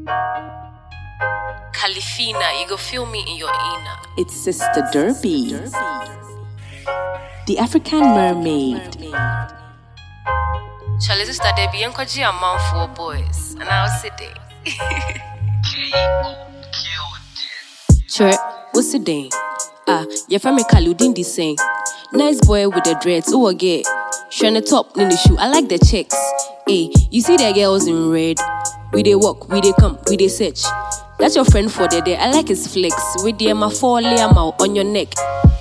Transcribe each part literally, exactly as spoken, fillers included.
Califina, you go feel me in your inner. It's Sister Derby, the African mermaid. Charlie, Sister Debbie, and Koji a man for boys, and I'll sit there. Sure, what's the day? Ah, your family Kaludin the same. Nice boy with the dreads, oh again. Shine the top in the shoe. I like the checks. Hey, you see the girls in red. We they walk, we they come, we they search. That's your friend for the day. I like his flex. With the my four layer mouth on your neck.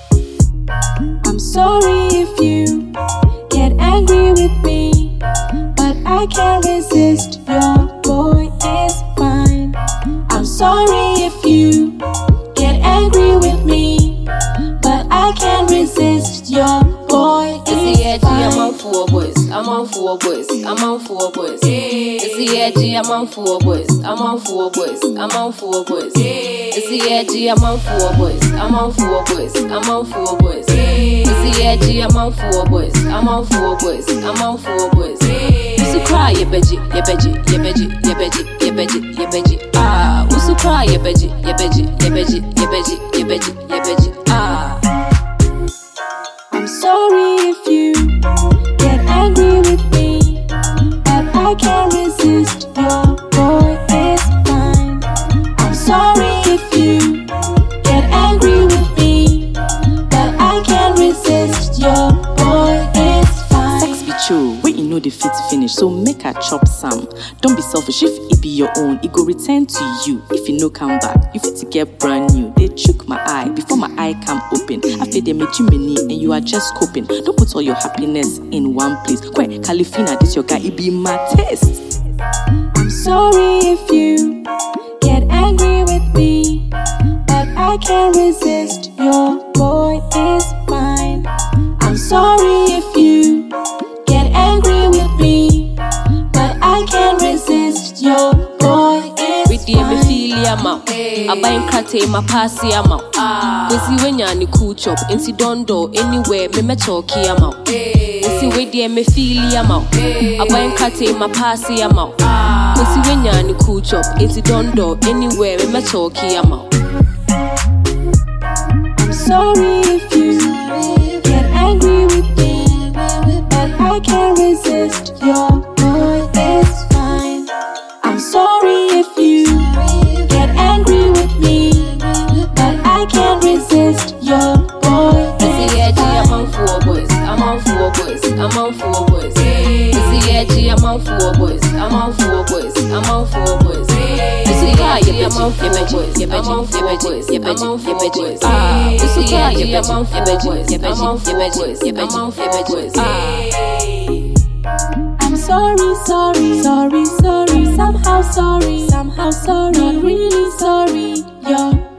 I'm sorry if you get angry with me, but I can't resist. Your boy is fine. I'm sorry if you get angry with me, but I can't resist. Your boy is yeah, fine. I'm on four boys. I'm on four boys. I'm on four boys. It's the edgy. I'm on four boys. I'm on four boys. I'm on four boys. It's the edgy. I'm on four boys. I'm on four boys. I'm on four boys. It's the edgy. I'm on four boys. I'm on four boys. I'm on four boys. Used to cry, yeah, veggie, yeah, veggie, yeah, veggie, yeah, veggie, yeah, veggie, yeah, veggie. Ah, used to cry, yeah, veggie, yeah, veggie, yeah, veggie, yeah, veggie, yeah, veggie, yeah, veggie. Ah. I'm sorry if you get angry with me, but I can't resist. Your boy is fine. I'm sorry if you get angry with me, but I can't resist. Your boy is fine. Sex be true, wait you know the fit finish, so make her chop some. Don't be selfish, if it be your own, it go return to you. If you no come back, you fit to get brand new. They chook my eye before my eye come open. After they made you many and you are just coping. Don't put all your happiness in one place. Quite Califina, this your guy, it be my test. I'm sorry if you get angry with me, but I can't resist. Your boy is fine. I'm sorry if you get angry with me, but I can't resist. Your boy is with the fine. Epiphilia mouth. I buy in crate, my passy amount. We see when you're cool chop, and see don't do anywhere, me me talkie amount. We see with the Epiphilia mouth. I buy in crate, my passy amount. We see when you're cool chop, and see don't do anywhere, me me talkie amount. I'm sorry if you get angry with me, but I can't resist. Your boy is fine. I'm sorry if you get angry with me, but I can't resist. Your boy is fine. I'm on fine. four boys. I'm on four boys. I'm on four boys. It's the edgy. I'm on four boys. I'm on four boys. I'm on four boys. It's the edgy. I'm on four boys. I'm on four boys. I'm on four boys. Ah, it's the edgy. I'm on four boys. I'm on four boys. I'm on four boys. I'm sorry, sorry, sorry, sorry. Somehow sorry, somehow sorry. Not really sorry. Your